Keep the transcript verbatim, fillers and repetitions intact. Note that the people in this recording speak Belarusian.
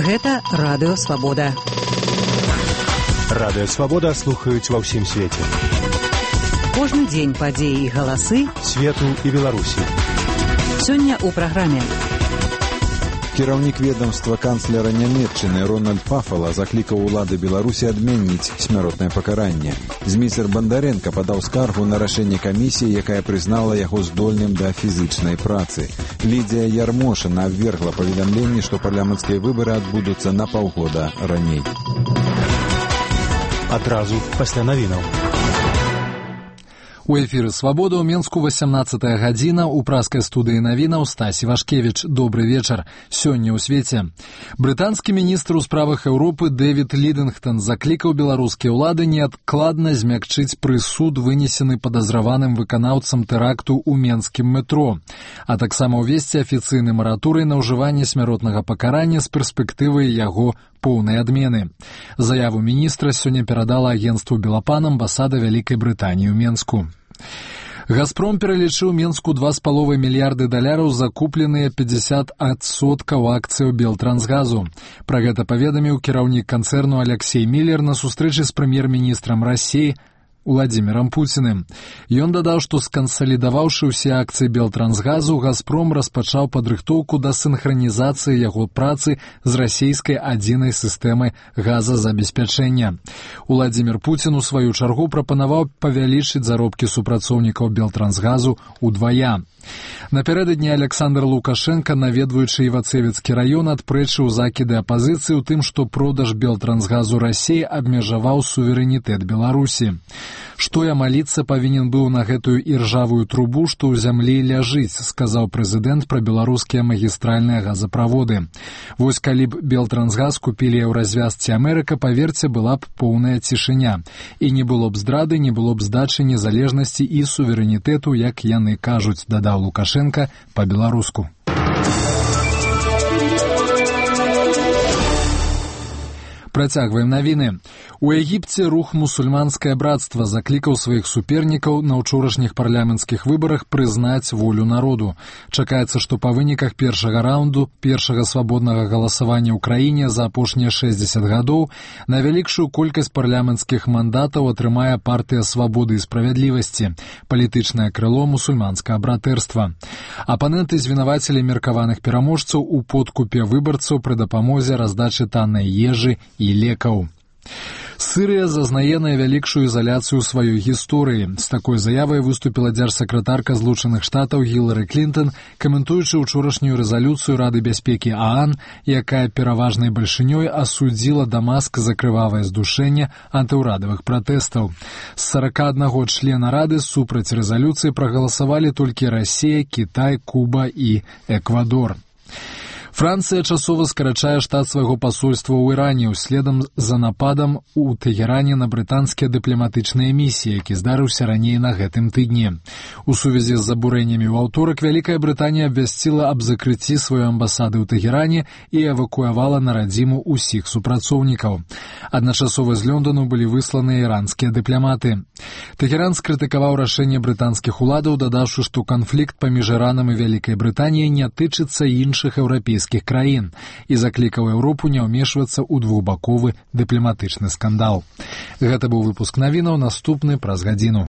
Гэта Радыё Свабода. Радыё Свабода слухаюць ва ўсім свеце. Кожны дзень падзеі і галасы свету і Беларусі. Сёння ў праграме. Кіраўнік ведомства канцлера Нямецчыны Рональд Пафала заклікаў улады Беларусі адменніць смяротнае пакаранне. Зміцер Бандаренка падаў скаргу на рашэнне камісіі, якая прызнала яго здольным да фізічнай працы. Лідія Ярмошына абвергла паведамленне, што парламенцкія выбары адбудуцца на паўгода раней. Адразу пасля навінаў. У эфіры «Свабода» ў Менску васямнаццатая гадзіна, у праскай студыі навінаў Стасі Вашкевіч. Добры вечар. Сёння ў свеце. Брытанскі міністр у справах Еўропы Дэвід Лідынгтон заклікаў беларускія ўлады неадкладна змякчыць прысуд, вынесены падазраваным выканаўцам тэракту ў менскім метро, а таксама ўвесці афіцыйны мараторый на ўжыванне смяротнага пакарання з перспектывай яго поўнай адмены. Заяву міністра сёння перадала агенцтву Белапан амбасада Вялікай Брытаніі ў Менску. «Газпром» пералічыў Менску два з паловай мільярды даляраў за купленыя пятьдесят адсоткаў акцыяў Белтрансгазу. Пра гэта паведаміў кіраўнік канцэрну Алексей Міллер на сустрэчы з прэм'ер-міністрам Расіі Владзімірам Пуціным. Ён дадаў, што скансалідаваўшы ўсе акцыі Белтрансгазу, «Газпром» распачаў падрыхтоўку да сінхранізацыі яго працы з расійскай адзінай сістэмай газазабеспячэння. Владзімір Пуцін у сваю чаргу прапанаваў павялічыць заробкі супрацоўнікаў Белтрансгазу ўдвая. Напярэдадні Александр Лукашенко, наведваючы Івацевіцкі раён, адпрэчыў закіды апазіцыі ў тым, што продаж Белтрансгазу Расіі абмежаваў суверэнітэт Беларусі. «Што я маліцца павінен быў на гэтую іржавую трубу, што ў зямлі ляжыць», сказаў прэзідэнт пра беларускія магістральныя газаправоды. Вось калі б Белтрансгаз купілі ў развязцы Амерыка, паверце, была б поўная цішыня. І не было б здрады, не было б здачы незалежнасці і суверэнітэту, як яны кажуць, дадаў Лукашенко па-беларуску. Працягваем навіны. У Егіпце рух «Мусульманскае братства» заклікаў сваіх супернікаў на ўчорашніх парламенцкіх выбарах прызнаць волю народу. Чакаецца, што па выніках першага раунду, першага свабоднага галасавання ў краіне за апошнія шэсцьдзесят гадоў, найвялікшую колькасць парламенцкіх мандатаў атрымае партыя «Свабоды і справядлівасці», палітычнае крыло мусульманскага братэрства. Апаненты звінавацілі меркаваных пераможцаў у подкупе выбарцаў пры дапамозе раздачы таннай ежы і лекаў. Сырыя зазнае найвялікшую ізаляцыю ў сваёй гісторыі. З такой заявай выступіла дзяржсакратарка Злучаных Штатаў Гілары Клінтон, каментуючы ўчорашнюю рэзалюцыю Рады бяспекі ААН, якая пераважнай бальшынёй асудзіла Дамаск за крывавае здушэнне антыўрадавых пратэстаў. З сорока аднаго члена Рады супраць рэзалюцыі прагаласавалі толькі Расія, Кітай, Куба і Эквадор. Францыя часова скарачае штат свайго пасольства ў Іране ўследам за нападам у Тэгеране на брытанскія дыпламатычныя місіі, які здарыўся раней на гэтым тыдні. У сувязі з забурэннямі ў аўторак Вялікая Брытанія абвясціла аб закрыцці сваёй амбасады ў Тэгеране і эвакуявала на радзіму ўсіх супрацоўнікаў. Адначасова з Лёндану былі высланыя іранскія дыпламаты. Тэгеран скрытыкаваў рашэнне брытанскіх уладаў, дадаўшы, што канфлікт паміж Іранам і Вялікай Брытаніяй не тычыцца іншых еўрапейскіх краін і заклікаў Еўропу не ўмешвацца ў двухбаковы дыпламатычны скандал. Гэта быў выпуск навінаў, наступны праз гадзіну.